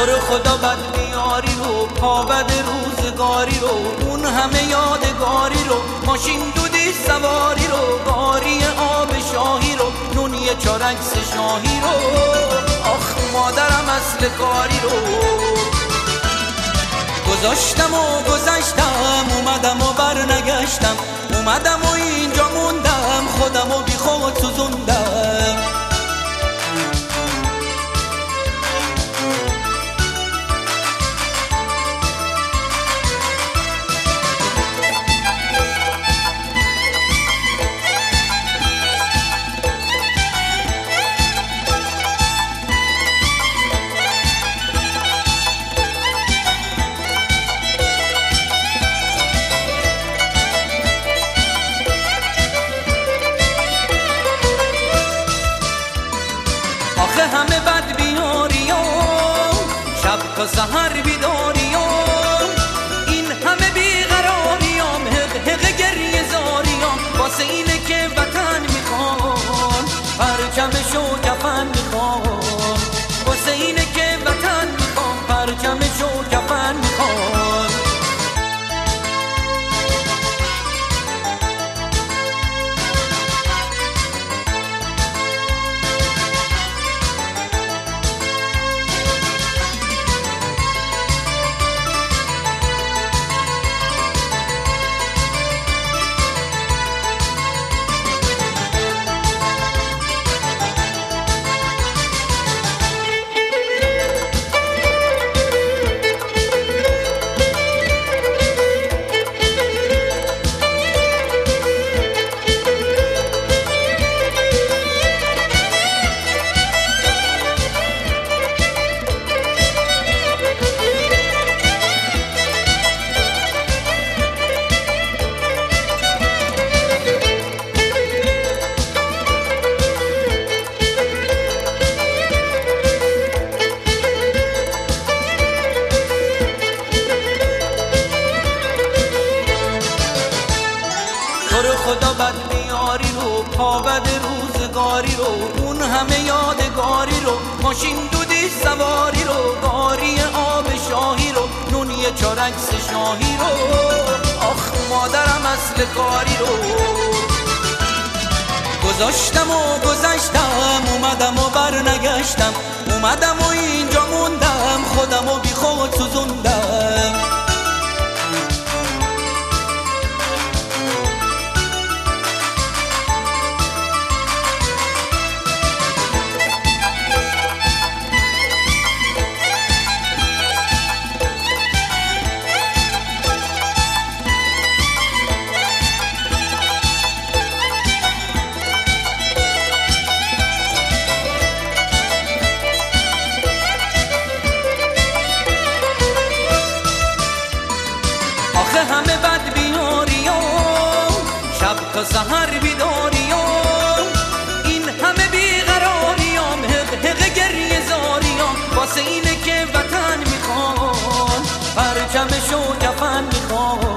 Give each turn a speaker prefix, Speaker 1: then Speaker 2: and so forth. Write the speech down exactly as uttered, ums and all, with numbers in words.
Speaker 1: تو رو خدا بد بیاری رو، پا بد روزگاری رو، اون همه یادگاری رو، ماشین دودی سواری رو، گاری آب شاهی رو، نونی چارکس شاهی رو، آخ مادرم اصل کاری رو. گذاشتم و گذشتم، اومدم و بر نگشتم، اومدم و اینجا موندم، خودم و بی خود سوزوندم. آخه همه بد بیاریام، شب تا سحر بیداریام، این همه بیقراریام، حق حق گریه زاریام، واسه اینه که وطن میخوان، پرچمش و کفن میخوان، واسه اینه که وطن میخوان، پرچمش و کفن میخوان. تو رو خدا بد بیاری رو، پا بد روزگاری رو، اون همه یادگاری رو، ماشین دودی سواری رو، گاری آب شاهی رو، نونی چارکس شاهی رو، آخ مادرم اصل کاری رو. گذاشتم و گذشتم، اومدم و بر نگشتم، اومدم و اینجا موندم، خودم و بی خود سوزوندم. آخه همه بد بیاریام، شب تا سحر بیداریام، این همه بیقراریام، حق حق گریه زاریام، واسه اینه که وطن میخوان، پرچمش و کفن میخوان.